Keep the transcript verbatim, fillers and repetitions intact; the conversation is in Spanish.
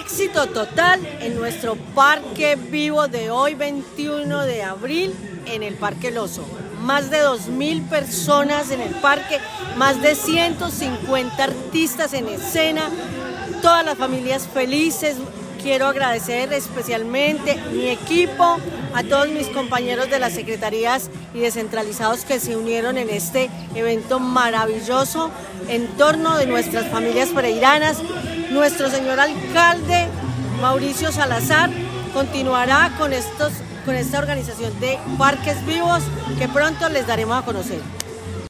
éxito total en nuestro Parque Vivo de hoy, veintiuno de abril, en el Parque El Oso. Más de dos mil personas en el parque, más de ciento cincuenta artistas en escena, todas las familias felices. Quiero agradecer especialmente a mi equipo, a todos mis compañeros de las secretarías y descentralizados que se unieron en este evento maravilloso en torno de nuestras familias pereiranas. Nuestro señor alcalde Mauricio Salazar continuará con, estos, con esta organización de parques vivos que pronto les daremos a conocer.